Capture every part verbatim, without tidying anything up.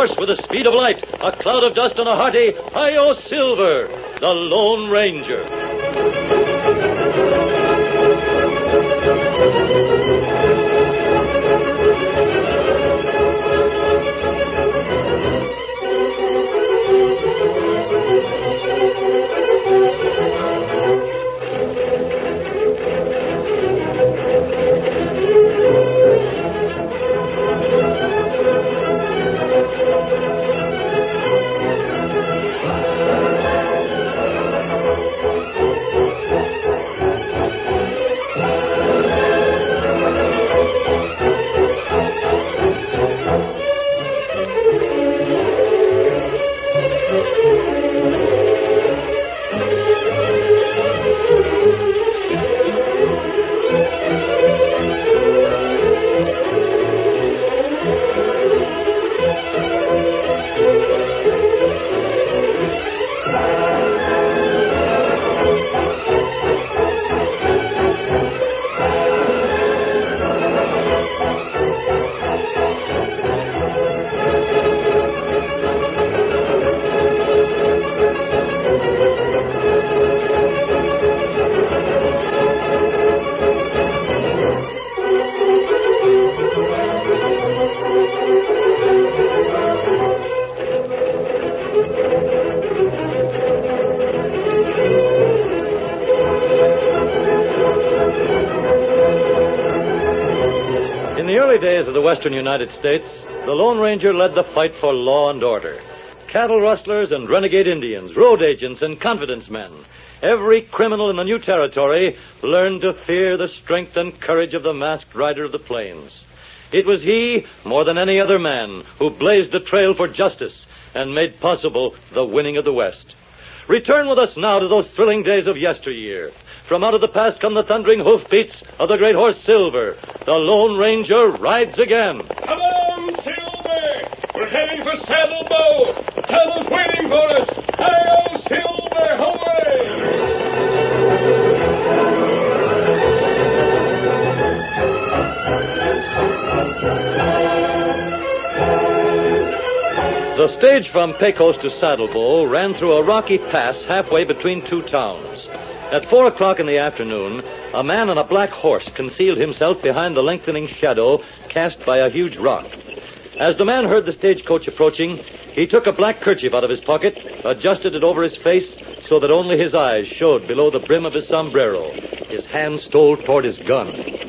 horse with the speed of light, a cloud of dust, and a hearty Hi-Yo Silver, the Lone Ranger. In the early days of the western United States, the Lone Ranger led the fight for law and order. Cattle rustlers and renegade Indians, road agents and confidence men, every criminal in the new territory learned to fear the strength and courage of the masked rider of the plains. It was he, more than any other man, who blazed the trail for justice and made possible the winning of the West. Return with us now to those thrilling days of yesteryear. From out of the past come the thundering hoofbeats of the great horse Silver. The Lone Ranger rides again. Come on, Silver! We're heading for Saddle Bow. Saddle's waiting for us. Hi-Yo, Silver, The stage from Pecos to Saddle Bow ran through a rocky pass halfway between two towns. At four o'clock in the afternoon, a man on a black horse concealed himself behind the lengthening shadow cast by a huge rock. As the man heard the stagecoach approaching, he took a black kerchief out of his pocket, adjusted it over his face so that only his eyes showed below the brim of his sombrero. His hand stole toward his gun.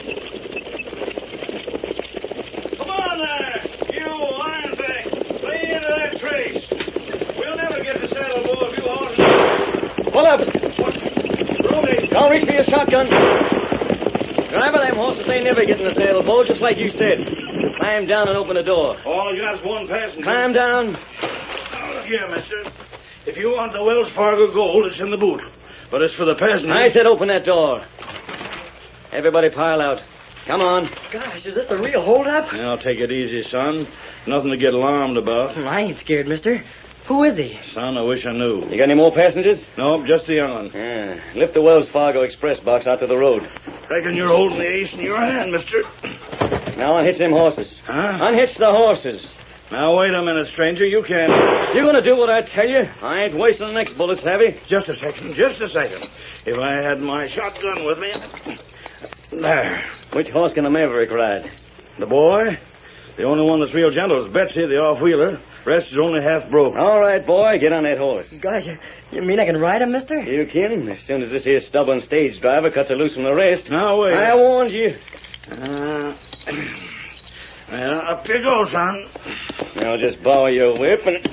Come on there, you Ironback. Lay into that trace. We'll never get to Saddle Bow if you horses. Pull up. Rudy. Don't reach for your shotgun. Driver, them horses ain't never getting the Saddle Bow, just like you said. Climb down and open the door. All you got is one passenger. Climb down. Now, look here, mister. If you want the Wells Fargo gold, it's in the boot. But it's for the passenger. I said open that door. Everybody pile out. Come on. Gosh, is this a real holdup? Now, take it easy, son. Nothing to get alarmed about. I ain't scared, mister. Who is he? Son, I wish I knew. You got any more passengers? Nope, just the young one. Yeah. Lift the Wells Fargo express box out to the road. Reckon you're holding the ace in your hand, mister. Now unhitch them horses. Huh? Unhitch the horses. Now, wait a minute, stranger. You can't. You gonna do what I tell you? I ain't wasting the next bullets, have you? Just a second, just a second. If I had my shotgun with me. There. Which horse can the Maverick ride? The boy? The only one that's real gentle is Betsy, the off-wheeler. Rest is only half broke. All right, boy, get on that horse. Gosh, you, you mean I can ride him, mister? You can. As soon as this here stubborn stage driver cuts her loose from the rest. Now, wait. I warned you. Uh, well, up you go, son. Now just borrow your whip and...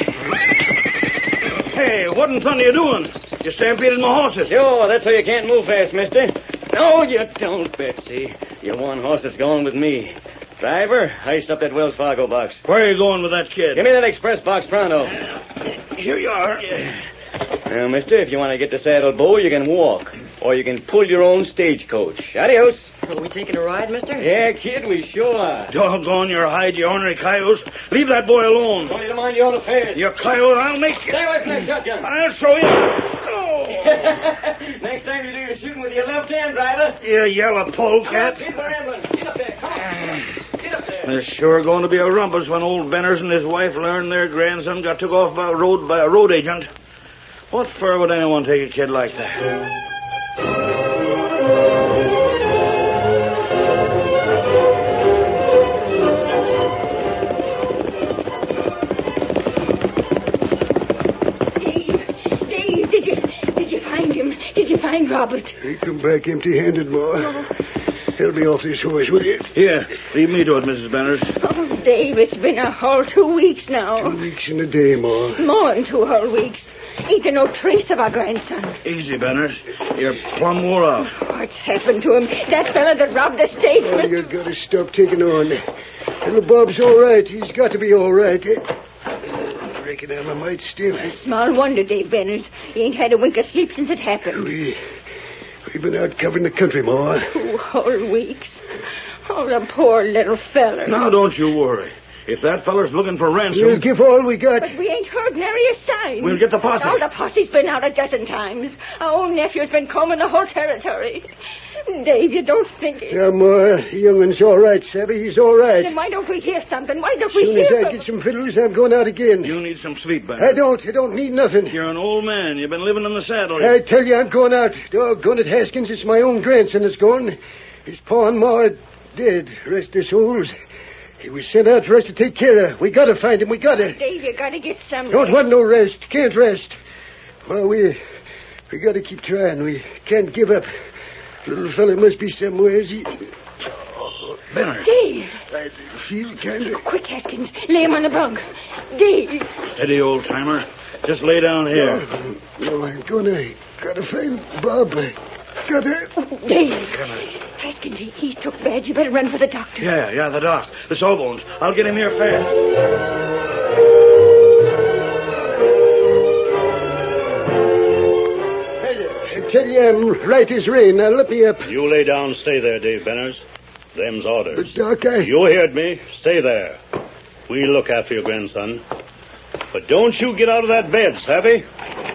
Hey, what in thunder are you doing? You stampeded my horses. Sure, that's how you can't move fast, mister. No, you don't, Betsy. Your one horse is going with me. Driver, heist up that Wells Fargo box. Where are you going with that kid? Give me that express box pronto. Here you are. Now, mister, if you want to get to Saddle Bow, you can walk. Or you can pull your own stagecoach. Adios. Are we taking a ride, mister? Yeah, kid, we sure are. Doggone your hide, you ornery coyotes. Leave that boy alone. Want you to mind your own affairs. You coyote, I'll make you. Stay away from that shotgun. I'll show you. Oh. Next time you do your shooting with your left hand, driver. You yellow Come on, polecat. keep rambling. Get up there. Come on. Get There's sure going to be a rumpus when old Benners and his wife learn their grandson got took off by a road by a road agent. What for would anyone take a kid like that? Find Robert. He come back empty-handed, Ma. Oh. Help me off this horse, will you? Here, leave me to it, Missus Benners. Oh, Dave, it's been a whole two weeks now. Two weeks and a day, Ma. More than two whole weeks. Ain't there no trace of our grandson? Easy, Benners. You're plumb wore out. What's happened to him? That fella that robbed the statesman. Oh, you gotta stop taking on. Little Bob's all right. He's got to be all right. I reckon I'm a mite stiff. Small wonder, Dave Benners. He ain't had a wink of sleep since it happened. We, we've been out covering the country, Ma. Two whole weeks. Oh, the poor little fella. Now, don't you worry. If that feller's looking for ransom... We'll give all we got. But we ain't heard nary a sign. We'll get the posse. Oh, the posse's been out a dozen times. Our own nephew's been combing the whole territory. Dave, you don't think it... Yeah, Ma, the young'un's all right, Savvy. He's all right. Then why don't we hear something? Why don't As we soon hear as I something? get some fiddles, I'm going out again. You need some sleep, Benners. I don't. I don't need nothing. You're an old man. You've been living in the saddle. I tell you, I'm going out. Doggone it, Haskins. It's my own grandson that's gone. His pa and ma are dead. Rest their souls. He was sent out for us to take care of. We gotta find him. We gotta. Dave, you gotta get some... Don't want no rest. Can't rest. Well, we... We gotta keep trying. We can't give up. Little fella must be somewhere. He... Benners. Dave! I feel kind of... Quick, Haskins. Lay him on the bunk. Dave! Steady, old-timer. Just lay down here. No, no, I'm gonna... Gotta find Bob. I gotta... Dave! Haskins, he, he took bad. You better run for the doctor. Yeah, yeah, the doc. The Sawbones. I'll get him here fast. I tell you, I'm right as rain. Now, let me up. You lay down and stay there, Dave Benners. Them's orders. But, Doc, I... You heard me. Stay there. We look after your grandson. But don't you get out of that bed, savvy?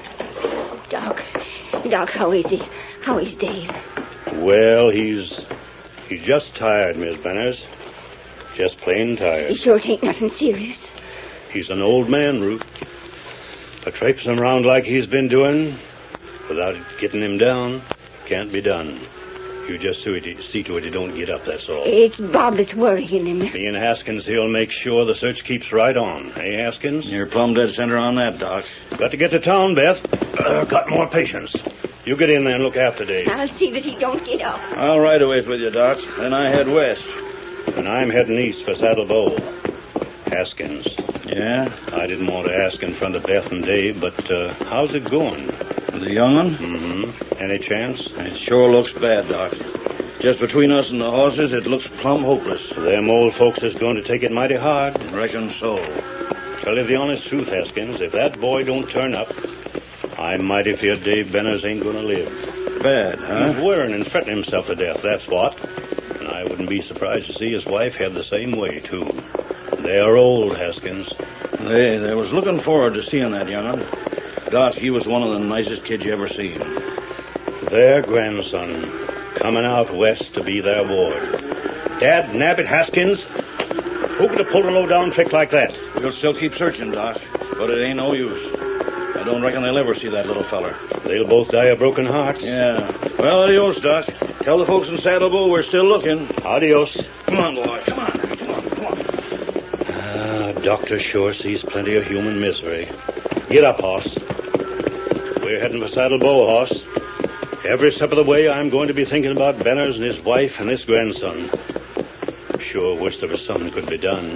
Doc. Doc, how is he? How is Dave? Well, he's... He's just tired, Miss Benners. Just plain tired. You sure it ain't nothing serious? He's an old man, Ruth. But traipsing around like he's been doing, without getting him down, can't be done. You just see to it he don't get up, that's all. It's Bob that's worrying him. Me and Haskins, he'll make sure the search keeps right on. Eh, Haskins? You're plumb dead center on that, Doc. Got to get to town, Beth. Uh, got more patience. You get in there and look after Dave. I'll see that he don't get up. I'll ride away with you, Doc. Then I head west. And I'm heading east for Saddle Bow. Haskins. Yeah? I didn't want to ask in front of Beth and Dave, but uh, how's it going? The young one? Mm-hmm. Any chance? It sure looks bad, Doc. Just between us and the horses, it looks plumb hopeless. Them old folks is going to take it mighty hard. Reckon so. Tell you the honest truth, Haskins, if that boy don't turn up, I'm mighty feared Dave Benners ain't going to live. Bad, huh? He's worrying and fretting himself to death, that's what. And I wouldn't be surprised to see his wife head the same way, too. They're old, Haskins. They, they was looking forward to seeing that young'un. Doc, he was one of the nicest kids you ever seen. Their grandson, coming out west to be their ward. Dad, nabbit, Haskins. Who could have pulled a low-down trick like that? We'll still keep searching, Doc, but it ain't no use. I don't reckon they'll ever see that little feller. They'll both die of broken hearts. Yeah. Well, adios, Doc. Tell the folks in Saddle Bow we're still looking. Adios. Come on, boy. Come on. Come on. Come on. Ah, Doctor sure sees plenty of human misery. Get up, hoss. We're heading for Saddle Bow, hoss. Every step of the way, I'm going to be thinking about Benners and his wife and his grandson. Sure wish there was something could be done.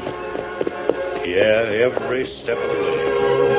Yeah, every step of the way.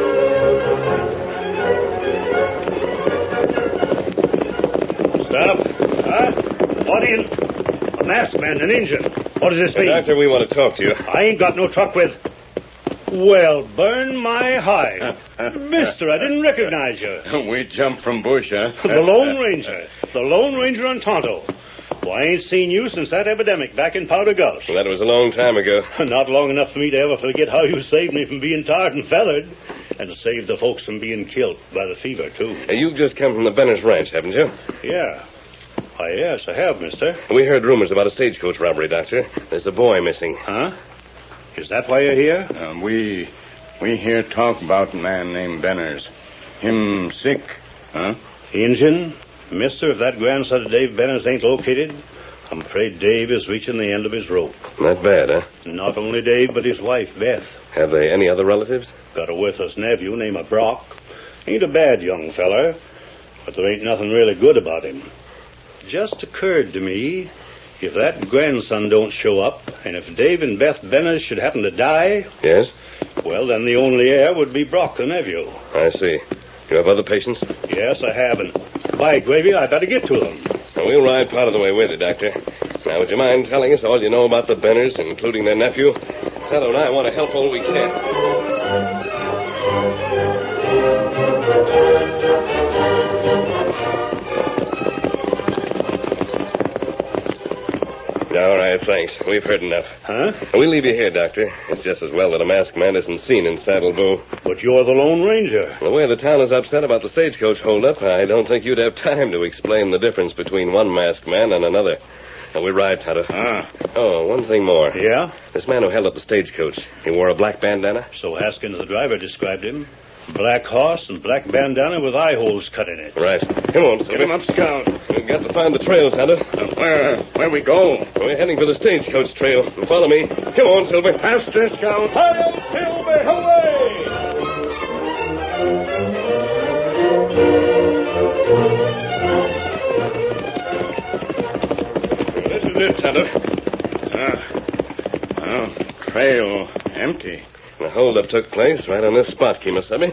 Stop. Huh? What in? A masked man, an Injun. What does this mean? Doctor, we want to talk to you. I ain't got no truck with... Well, burn my hide. Mister, I didn't recognize you. We jumped from bush, huh? The Lone Ranger. The Lone Ranger on Tonto. Well, I ain't seen you since that epidemic back in Powder Gulch. Well, that was a long time ago. Not long enough for me to ever forget how you saved me from being tarred and feathered. And saved the folks from being killed by the fever, too. Hey, you've just come from the Benners Ranch, haven't you? Yeah. Why, yes, I have, mister. We heard rumors about a stagecoach robbery, Doctor. There's a boy missing. Huh? Is that why you're here? Uh, we we hear talk about a man named Benners. Him sick, huh? Injun, mister, if that grandson of Dave Benners ain't located, I'm afraid Dave is reaching the end of his rope. Not bad, huh? Not only Dave, but his wife, Beth. Have they any other relatives? Got a worthless nephew named Brock. Ain't a bad young feller, but there ain't nothing really good about him. Just occurred to me, if that grandson don't show up, and if Dave and Beth Benners should happen to die... Yes? Well, then the only heir would be Brock, the nephew. I see. You have other patients? Yes, I have, and by gravy, I better get to them. Well, we'll ride part of the way with you, Doctor. Now, would you mind telling us all you know about the Benners, including their nephew? Tonto and I want to help all we can. All right, thanks. We've heard enough. Huh? We'll leave you here, Doctor. It's just as well that a masked man isn't seen in Saddle Bow. But you're the Lone Ranger. The way the town is upset about the stagecoach holdup, I don't think you'd have time to explain the difference between one masked man and another. Now, we ride, Tonto. Ah. Oh, one thing more. Yeah? This man who held up the stagecoach, he wore a black bandana? So Haskins, the driver, described him. Black horse and black bandana with eye holes cut in it. Right. Come on, Silver. Get him up, Scout. We've got to find the trail, Tonto. Uh, where, where we go? We're heading for the stagecoach trail. Follow me. Come on, Silver. Faster, Scout. Hi-yo, Silver, hooray! This is it, Tonto. Ah. Well, trail empty. The holdup took place right on this spot, Kimasabi.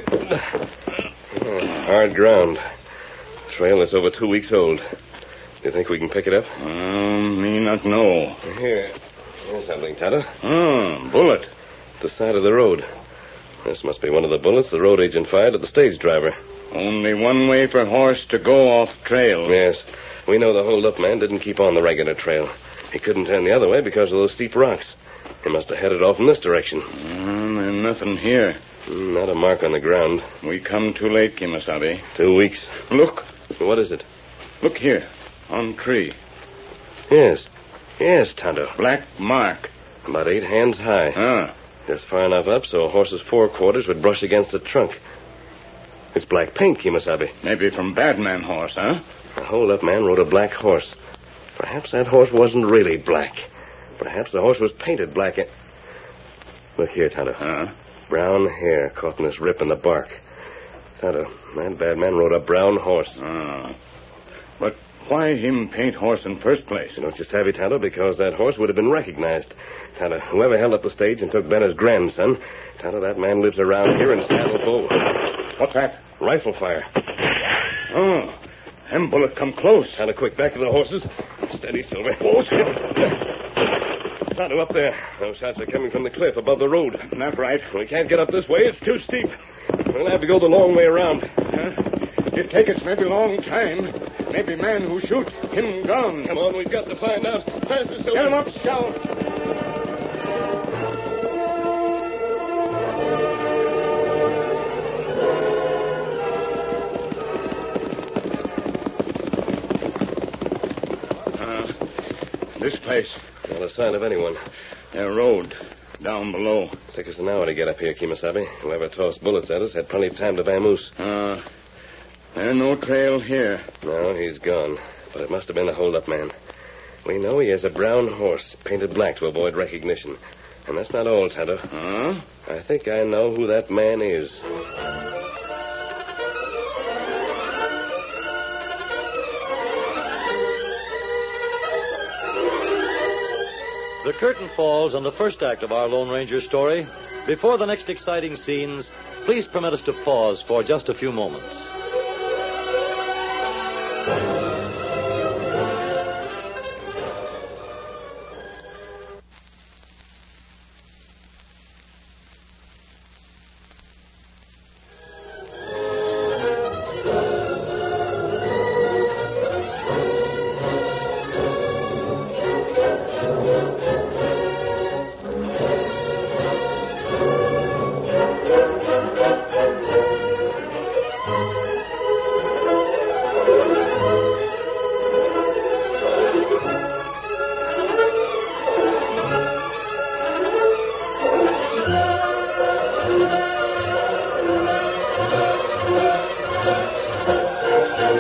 Hard ground. Trail is over two weeks old. Do you think we can pick it up? Um, me not know. Here. Here's something, Tonto. Oh, bullet. The side of the road. This must be one of the bullets the road agent fired at the stage driver. Only one way for horse to go off trail. Yes. We know the hold-up man didn't keep on the regular trail. He couldn't turn the other way because of those steep rocks. He must have headed off in this direction. Mm, there's nothing here. Mm, not a mark on the ground. We come too late, Kimasabi. Two weeks. Look. What is it? Look here. On tree. Yes. Yes, Tonto. Black mark. About eight hands high. Ah. Just far enough up so a horse's forequarters would brush against the trunk. It's black paint, Kimasabi. Maybe from Badman horse, huh? The hold-up man rode a black horse. Perhaps that horse wasn't really black. Perhaps the horse was painted black. And... Look here, Tonto. Huh? Brown hair caught in this rip in the bark. Tonto, that bad man rode a brown horse. Ah. But why him paint horse in first place? Don't you savvy, Tonto? Because that horse would have been recognized. Tonto, whoever held up the stage and took Benner's grandson, Tonto, that man lives around here in Saddle Bow. What's that? Rifle fire. Oh, them bullet come close. Tonto, quick, back to the horses. Steady, Silver. Oh, Silver. Tonto, up there. Those shots are coming from the cliff above the road. Not right. We can't get up this way. It's too steep. We'll have to go the long way around. Huh? It take us maybe long time. Maybe man who shoot, him gone. Come on, we've got to find out. Faster, Silver. Get him up, Scout. Uh, this place. Not a sign of anyone. A road down below. Took us an hour to get up here, Kimasabi. Whoever tossed bullets at us had plenty of time to vamoose. Uh, there's no trail here. No, he's gone. But it must have been a hold-up man. We know he has a brown horse, painted black to avoid recognition. And that's not all, Tonto. Huh? I think I know who that man is. The curtain falls on the first act of our Lone Ranger story. Before the next exciting scenes, please permit us to pause for just a few moments.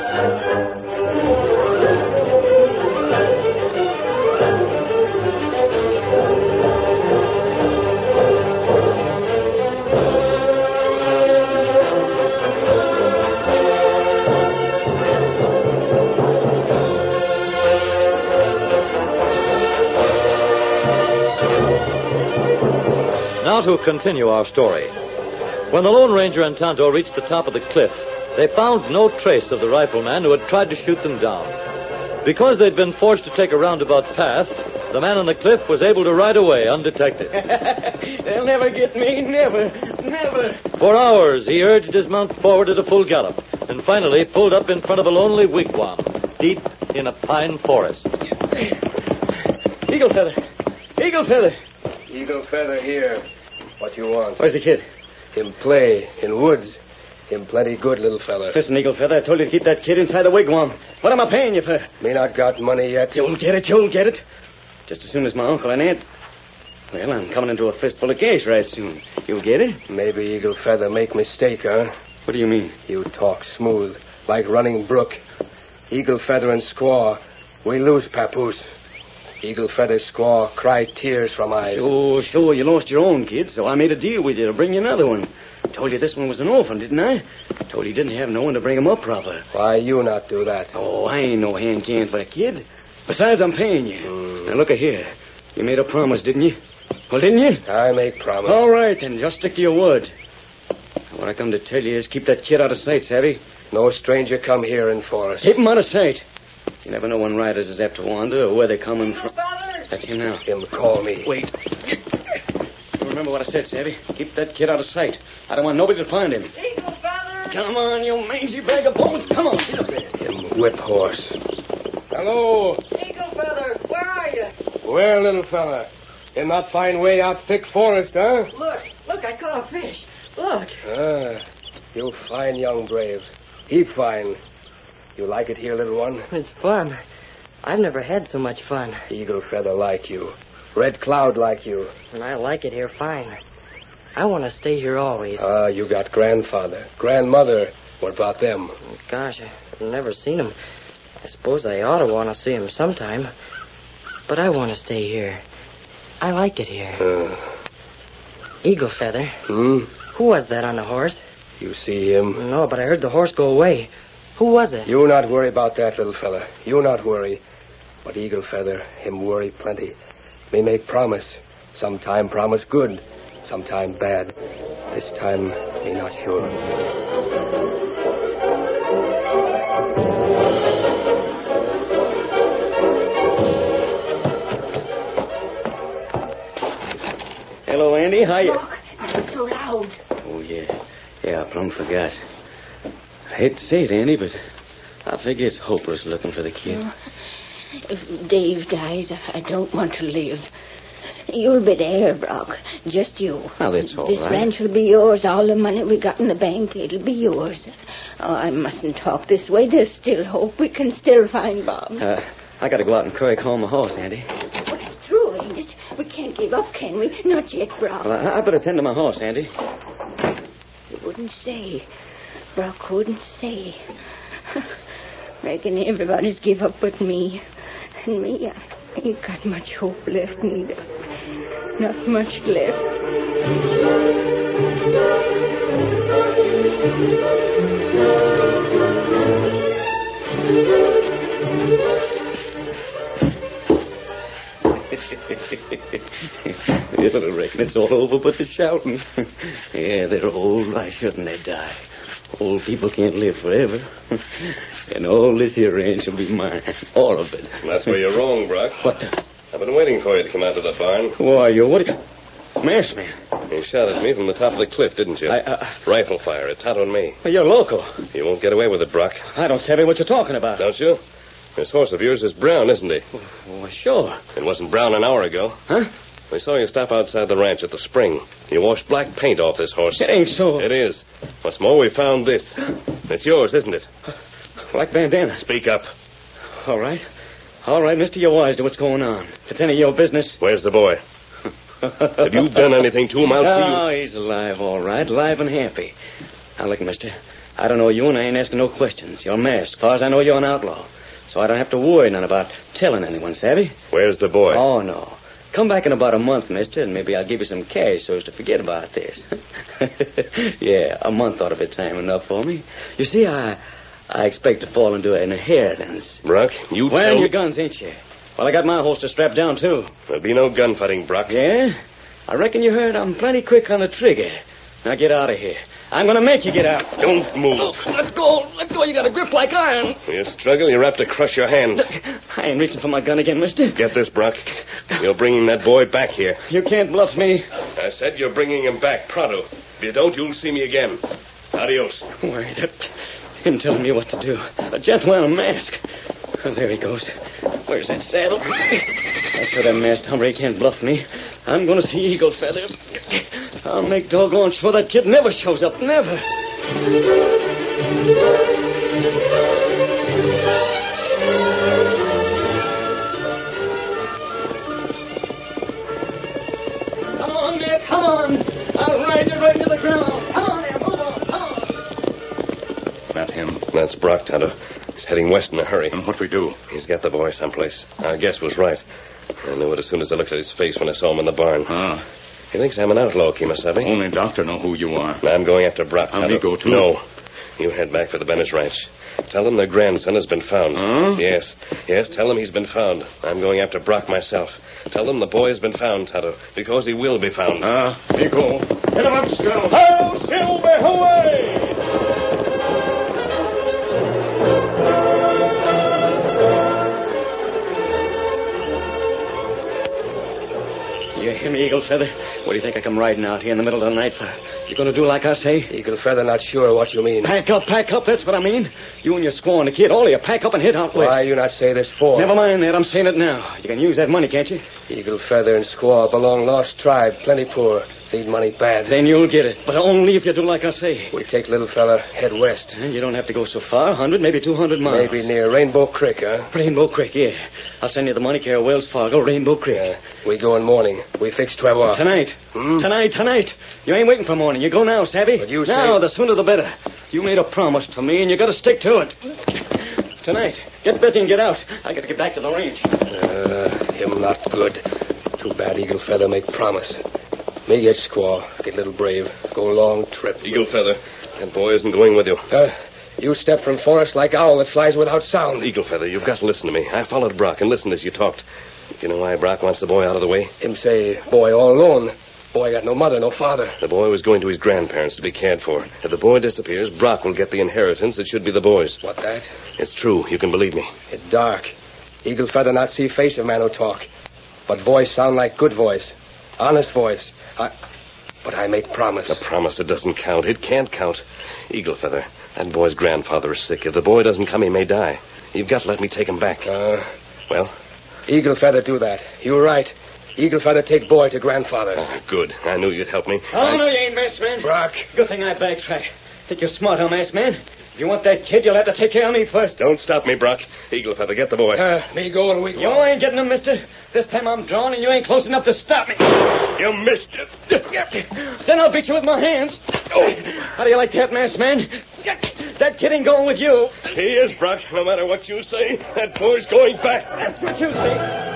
Now to continue our story. When the Lone Ranger and Tonto reached the top of the cliff, they found no trace of the rifleman who had tried to shoot them down. Because they'd been forced to take a roundabout path, the man on the cliff was able to ride away undetected. They'll never get me, never, never. For hours, he urged his mount forward at a full gallop, and finally pulled up in front of a lonely wigwam, deep in a pine forest. Eagle Feather, Eagle Feather. Eagle Feather here. What you want? Where's the kid? Him play in woods. Him plenty good, little fella. Listen, Eagle Feather, I told you to keep that kid inside the wigwam. What am I paying you for? Me not got money yet. You'll get it, you'll get it. Just as soon as my uncle and aunt... Well, I'm coming into a fistful of cash right soon. You'll get it? Maybe Eagle Feather make mistake, huh? What do you mean? You talk smooth, like running brook. Eagle Feather and Squaw, we lose Papoose. Eagle Feather Squaw cried tears from eyes. Oh, sure, you lost your own kid, so I made a deal with you to bring you another one. Told you this one was an orphan, didn't I? Told you didn't have no one to bring him up proper. Why you not do that? Oh, I ain't no hand can for a kid. Besides, I'm paying you. Mm. Now, look a here. You made a promise, didn't you? Well, didn't you? I make promise. All right, then. Just stick to your word. What I come to tell you is keep that kid out of sight, savvy? No stranger come here in forest. Keep him out of sight. You never know when riders is apt to wander or where they're coming from. That's him now. Him call me. Wait. You remember what I said, Savvy? Keep that kid out of sight. I don't want nobody to find him. Eagle Feather! Come on, you mangy bag of bones. Come on, get up there. Him whip horse. Hello. Eagle Feather, where are you? Where, little fella? In that fine way out thick forest, huh? Look, look, I caught a fish. Look. Ah, you fine young brave. Heap fine. You like it here, little one? It's fun. I've never had so much fun. Eagle Feather like you. Red Cloud like you. And I like it here fine. I want to stay here always. Ah, you got grandfather, grandmother. What about them? Gosh, I've never seen them. I suppose I ought to want to see them sometime. But I want to stay here. I like it here. Uh, Eagle Feather. Hmm? Who was that on the horse? You see him? No, but I heard the horse go away. Who was it? You not worry about that, little fella. You not worry. But Eagle Feather, him worry plenty. Me make promise. Sometime promise good. Sometime bad. This time, me not sure. Hello, Andy. How you? Look, not so loud. Oh, yeah. Yeah, I plumb forgot. I hate to say it, Andy, but I figure it's hopeless looking for the kid. If Dave dies, I don't want to live. You'll be there, Brock. Just you. Well, that's all this right. ranch will be yours. All the money we got in the bank, it'll be yours. Oh, I mustn't talk this way. There's still hope. We can still find Bob. Uh, I gotta go out and curry comb my horse, Andy. But it's true, ain't it? We can't give up, can we? Not yet, Brock. Well, I, I better tend to my horse, Andy. You wouldn't say. Brock wouldn't say. Reckon everybody's give up but me. And me, I ain't got much hope left neither. Not much left. It'll reckon it's all over but the shouting. Yeah, they're old. Why shouldn't they die? Old people can't live forever. And all this here ranch will be mine. All of it. That's where you're wrong, Brock. What the? I've been waiting for you to come out to the barn. Who are you? What are you? Masked man. You shot at me from the top of the cliff, didn't you? I, uh... Rifle fire. It Tonto and me. Well, you're local. You won't get away with it, Brock. I don't savvy what you're talking about. Don't you? This horse of yours is brown, isn't he? Oh, sure. It wasn't brown an hour ago. Huh? We saw you stop outside the ranch at the spring. You washed black paint off this horse. It ain't so. It is. What's more, we found this. It's yours, isn't it? Black bandana. Speak up. All right. All right, mister, you're wise to what's going on. If it's any of your business... Where's the boy? Have you done anything to him? I'll see you... Oh, he's alive, all right. Alive and happy. Now, look, mister. I don't know you, and I ain't asking no questions. You're masked. As far as I know, you're an outlaw. So I don't have to worry none about telling anyone, savvy? Where's the boy? Oh, no. Come back in about a month, mister, and maybe I'll give you some cash so as to forget about this. Yeah, a month ought to be time enough for me. You see, I I expect to fall into an inheritance. Brock, you Wearing tell your me... guns, ain't you? Well, I got my holster strapped down, too. There'll be no gunfighting, Brock. Yeah? I reckon you heard I'm plenty quick on the trigger. Now get out of here. I'm going to make you get out. Don't move. Oh, let go. Let go. You got a grip like iron. You struggle, you're apt to crush your hand. I ain't reaching for my gun again, mister. Get this, Brock. You're bringing that boy back here. You can't bluff me. I said you're bringing him back pronto. If you don't, you'll see me again. Adios. Wait, that him telling me what to do. A gent wearing a mask. Oh, there he goes. Where's that saddle? I said that masked hummer he can't bluff me. I'm going to see Eagle Feathers. I'll make doggone sure that kid never shows up. Never. Come on, Nick. Come on. I'll ride you right to the ground. Come on there. Move on. Come on. Not him. That's Brock, Tonto. He's heading west in a hurry. And what we do? He's got the boy someplace. Our guess was right. I knew it as soon as I looked at his face when I saw him in the barn. Ah. He thinks I'm an outlaw, Kemosabe. Only doctor know who you are. I'm going after Brock, I'll Tonto. me go, too. No. You head back for the Bennett's ranch. Tell them their grandson has been found. Huh? Yes. Yes, tell them he's been found. I'm going after Brock myself. Tell them the boy has been found, Tonto, because he will be found. Ah, me go. Get him up, Scout. Ho, Silver, away! You hear me, Eagle Feather? What do you think I come riding out here in the middle of the night for? You going to do like I say? Eagle Feather, not sure what you mean. Pack up, pack up, that's what I mean. You and your squaw and the kid, all of you, pack up and head out west. Why you not say this for? Never mind that, I'm saying it now. You can use that money, can't you? Eagle Feather and squaw belong lost tribe, plenty poor. Need money bad. Then you'll get it, but only if you do like I say. We take little fella, head west. And you don't have to go so far, a hundred, maybe two hundred miles. Maybe near Rainbow Creek, huh? Rainbow Creek, yeah. I'll send you the money carrier, Wells Fargo, Rainbow Creek. Yeah. We go in morning. We fix twelve off. Tonight. Hmm? Tonight, tonight. You ain't waiting for morning. You go now, savvy? But you Now, say... the sooner the better. You made a promise to me, and you got to stick to it. Tonight. Get busy and get out. I got to get back to the range. Uh, him not good. Too bad Eagle Feather make promise. Me get squaw, get little brave, go long trip. Eagle Feather, that boy isn't going with you. Uh, you step from forest like owl that flies without sound. Eagle Feather, you've got to listen to me. I followed Brock and listened as you talked. Do you know why Brock wants the boy out of the way? Him say, boy all alone. Boy got no mother, no father. The boy was going to his grandparents to be cared for. If the boy disappears, Brock will get the inheritance. It should be the boy's. What that? It's true. You can believe me. It dark. Eagle Feather not see face of man who talk. But voice sound like good voice. Honest voice. I... But I make promise. A promise that doesn't count. It can't count. Eagle Feather, that boy's grandfather is sick. If the boy doesn't come, he may die. You've got to let me take him back. Uh, well? Eagle Feather do that. You're right. Eagle Feather take boy to grandfather. Oh, good. I knew you'd help me. Oh, I... no, you ain't, masked man. Brock. Good thing I backtracked. Think you're smart, huh, masked man? If you want that kid, you'll have to take care of me first. Don't stop me, Brock. Eagle Feather, get the boy. Uh, me go and we go. You ain't getting him, mister. This time I'm drawn, and you ain't close enough to stop me. You missed it. Then I'll beat you with my hands. Oh. How do you like that, masked man? That kid ain't going with you. He is, Brock. No matter what you say, that boy's going back. That's what you say.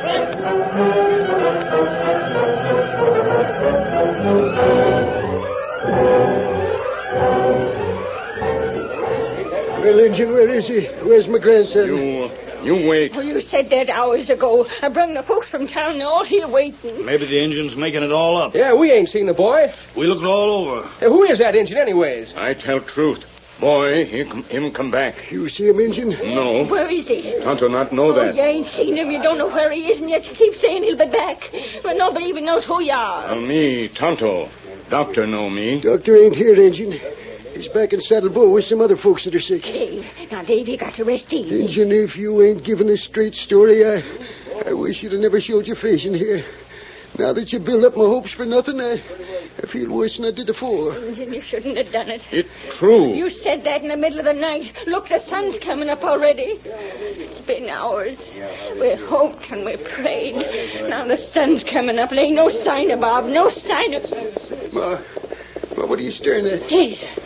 Well, Injun, where is he? Where's my grandson? You, you wait. Oh, you said that hours ago. I brung the folks from town. They're all here waiting. Maybe the Injun's making it all up. Yeah, we ain't seen the boy. We looked all over. Hey, who is that Injun anyways? I tell truth. Boy, he, him come back. You see him, Injun? No. Where is he? Tonto not know Oh, that. you ain't seen him. You don't know where he is, and yet you keep saying he'll be back. Well, nobody even knows who you are. Uh, me, Tonto. Doctor know me. Doctor ain't here, Injun. He's back in Saddle Bow with some other folks that are sick. Dave. Now, Dave, you got to rest easy. Injun, if you ain't giving a straight story, I, I wish you'd have never showed your face in here. Now that you build up my hopes for nothing, I, I feel worse than I did before. Injun, you shouldn't have done it. It's true. You said that in the middle of the night. Look, the sun's coming up already. It's been hours. We hoped and we prayed. Now the sun's coming up. There ain't no sign of Bob. No sign of... Ma, Ma, what are you staring at? Dave.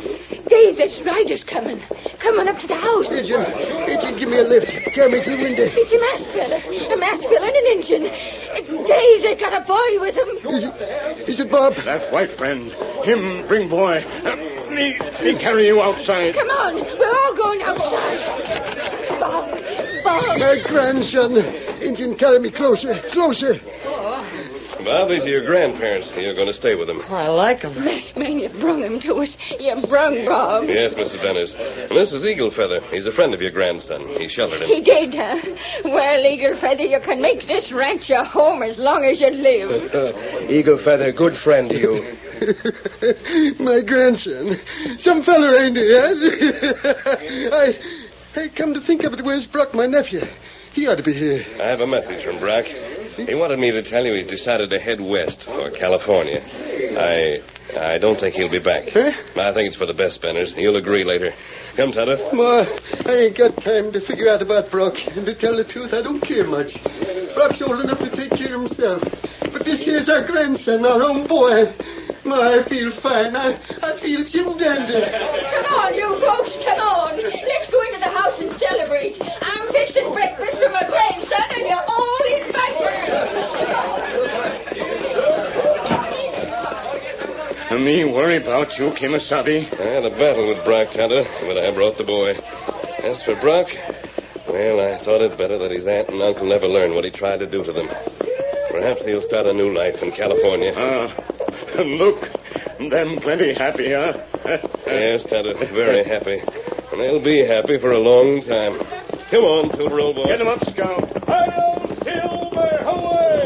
Dave, this rider's coming. Coming up to the house. Agent, Agent, give me a lift. Carry me to the window. It's a masked fella. A masked fella and an Injun. Uh, Dave, they got a boy with him. Is it, is it Bob? That white friend. Him bring boy. Uh, me, me carry you outside. Come on. We're all going outside. Bob. Bob. My grandson. Injun, carry me closer. Closer. Bob, these are your grandparents. You're going to stay with them. I like him. Masked man, you brung him to us. You brung Bob. Yes, Mister Benners. And this is Eagle Feather. He's a friend of your grandson. He sheltered him. He did, huh? Well, Eagle Feather, you can make this ranch your home as long as you live. Eagle Feather, good friend to you. My grandson. Some feller ain't he, huh? I, I come to think of it, where's Brock, my nephew? He ought to be here. I have a message from Brock. He wanted me to tell you he's decided to head west for California. I I don't think he'll be back. Huh? I think it's for the best, Benners. You'll agree later. Come, Tonto. Ma, I ain't got time to figure out about Brock. And to tell the truth, I don't care much. Brock's old enough to take care of himself. But this here's our grandson, our own boy. Ma, I feel fine. I, I feel Jim Dandy. Come on, you folks, come on. Let's go into the house and celebrate. I'm fixing breakfast for my grandson, and you're all invited. Me worry about you, Kimasabi. I had a battle with Brock, Tonto, but I brought the boy. As for Brock, well, I thought it better that his aunt and uncle never learned what he tried to do to them. Perhaps he'll start a new life in California. Ah, look, them plenty happy, huh? Yes, Tonto, very happy. And they'll be happy for a long time. Come on, Silver, old boy. Get him up, Scout. Hi-yo, Silver, away!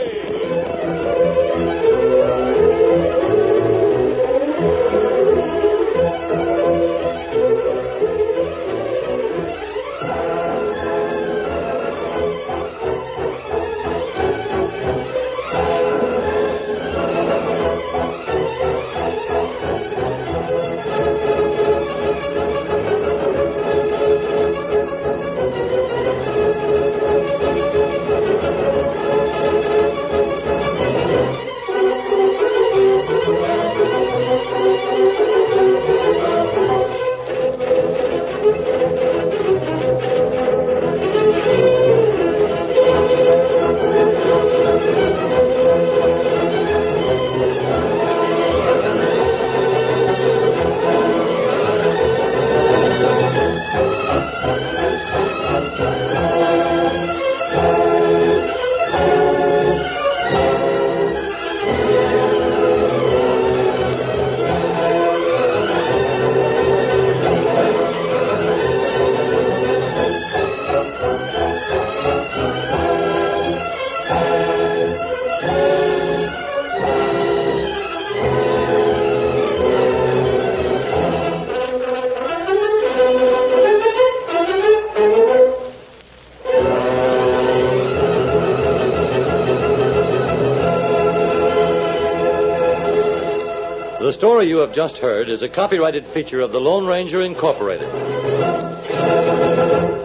The story you have just heard is a copyrighted feature of the Lone Ranger Incorporated.